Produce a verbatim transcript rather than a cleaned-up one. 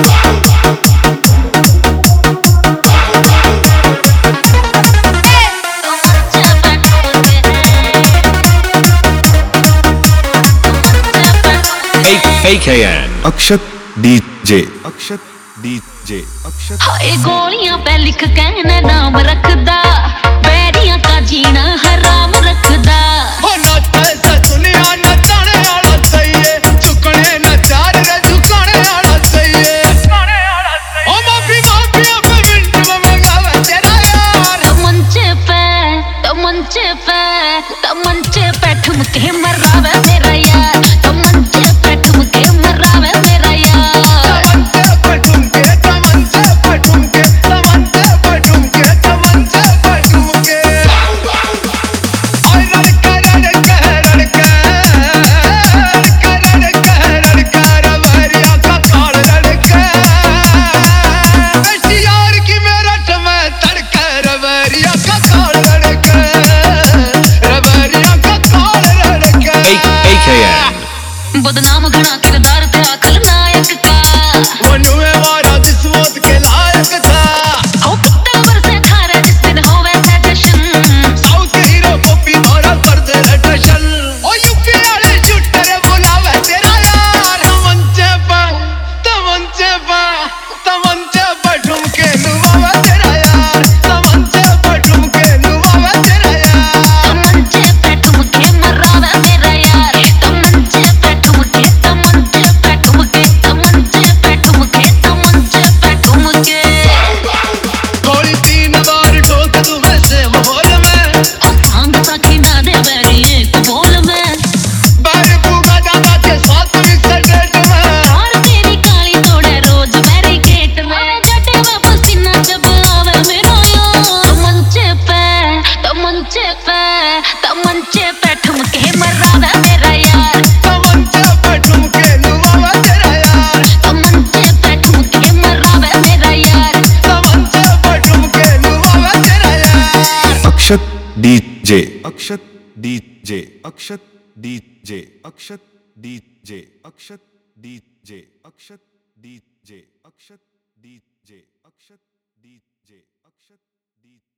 A K N Akshat DJ Akshat DJ Akshat हाय गोलियां पे लिख कहना नाम रखदा बैरियां का जीना हराम रखदा हो नचे से दुनिया नचाने वाला चाहिए झुकने न चार रे झुकाने वाला चाहिए ओ माफी माफी अब मिनट में मंगावे तेरा यार तमंचे पे तमंचे पे तमंचे पे ठुमके मरावे मेरा यार तमंचे पे ठुमके मरावे मेरा यार तमंचे पे ठुमके तमंचे पे ठुमके तमंचे पे ठुमके तमंचे पे ठुमके ओए लड़का लड़का लड़का लड़का लड़का लड़का रवरिया का काल लड़का बेटी यार की मेरा टमे तड़का रवरिया का काल लड़का रवरिया का काल लड़का A K N बदनाम घना किरदार ते खलनायक का वनु में वारा जिस्मत के लायक था हो कितना बरसे थारे जिस दिन होवे से जश्न साउथ हीरो कॉपी मारा कर दे टशन ओ यूपी वाले शूटर बुलावे तेरा यार तमंचे पे तमंचे पे तमंचे पे ठुमके नुवावे तेरा यार तमंचे पे ठुमके नुवावे तेरा यार तमंचे पे ठुमके मरावे मेरा यार तमंचे पे ठुमके तमंचे पे ठुमके तमंचे पे ठुमके तमंचे पे ठुमके गोली तीन बार ठोक दूं वैसे माहौल में हम सखी ना दे बैरी एक बोल में बार पूगा दादा के साथ भी सडेट में और तेरी काली तोड़े रोज बैरिकेड में जटे वापस सीना जब आवे मेरा यार तमंचे पे तमंचे पे तमंचे पे ठुमके मरावे मेरा यार तमंचे पे ठुमके नुवावे तेरा यार तमंचे पे ठुमके मरावे मेरा यार तमंचे पे ठुमके नुवावे तेरा यार Akshat DJ Akshat DJ Akshat DJ Akshat DJ Akshat DJ Akshat DJ Akshat DJ Akshat DJ Akshat DJ